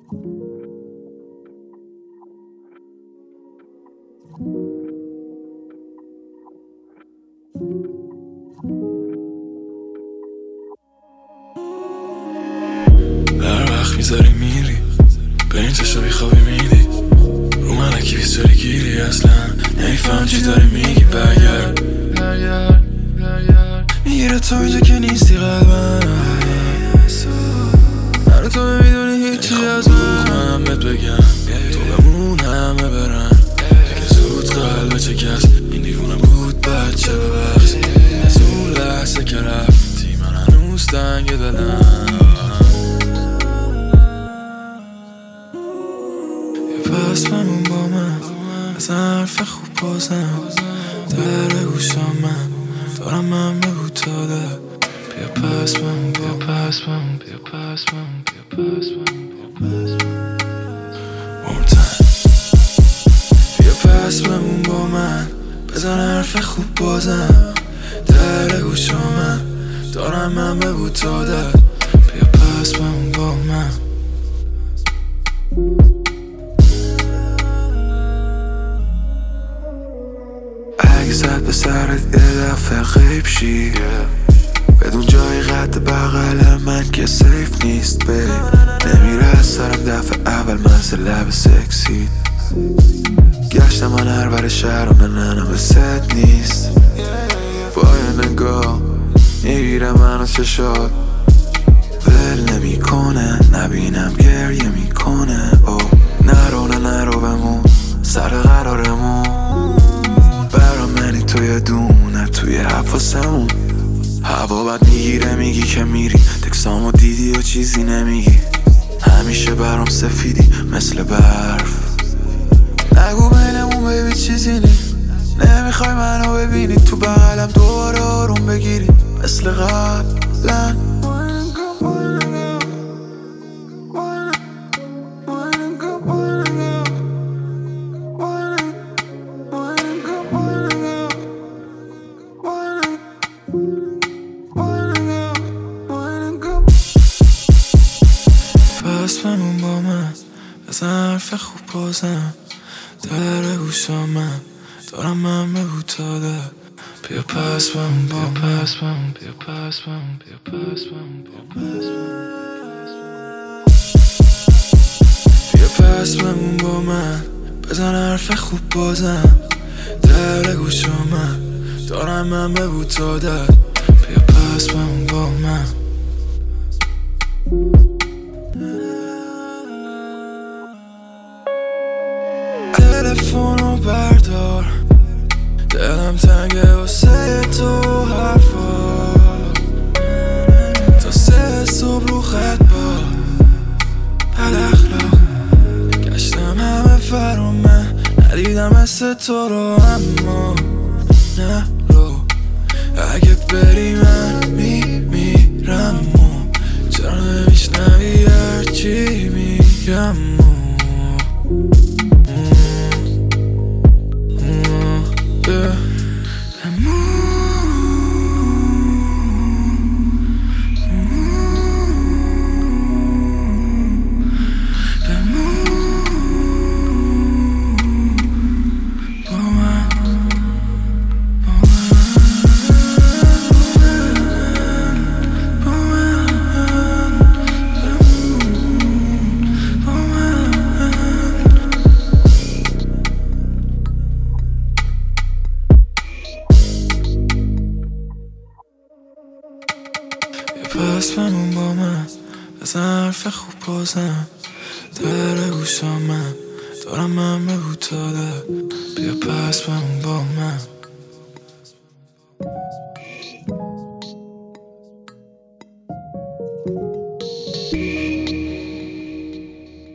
هر وقت میذاری میری به این چشا بیخوابی میدی رو من اکی بیستاری گیری اصلا نمیفهم چی داری میگی برگرد میگیره تو اینجا که نیستی قلبم من تو نمیدونی هیچی از من بهت بگم تو بمون همه برن دیگه زود قلب چه کس این دیوونه بود بچه ببخش از اون لحظه که رفتی من هنوز تنگ دلم پس بمون با من از حرف خوب بازم در گوشام من دارم من بگو تا ده بیا پس بمون بیا پس بمون بیا پس بمون بیا پس بمون بیا پس بمون با من بزن حرف خوب بازم در گوشام من دارم من بگو تا ده بیا پس بمون با من اگه زد به سرت یه دفعه غیب شی بدون جای قد بغل من که سیف نیست بی نمیره از سرم دفعه اول مثل لب سکسی گشتم من هر بر شهرم نه به ست نیست با یه نگاه میگیره منو چشات ول نمی کنه نبینم گریه میکنه نرو بمون سر قرارمون برا منی توی دونه توی حفاسمون هوا بد میگیره میگی که میری تکسامو دیدی و چیزی نمیگی همیشه برام سفیدی مثل برف نگو بینمون بیبی چیزی نی نمیخوای منو ببینی تو بغلم دوباره آروم بگیری مثل قبلا پس بمون با من از حرف خوب بازم در گوشام من دارم من بگو تا ده بیا پس بمون بیا پس بمون بیا پس بمون بیا پس بمون بیا پس بمون با من بزن حرف خوب بازم در گوشام من دارم من بگو تا ده بیا پس بمون با من تلفنو بردار دلم تنگه واسه تو حرفا تا 3 صبح رو خط با بد اخلاق گشتم همه فرا من ندیدم مثل تو رو اما نه رو اگه بری من میمیرم چرا نمیشنوی هرچی میگم پس بمون با من از حرف خوب بازم در گوشام من دارم من بگو تا ده بیا پس بمون با من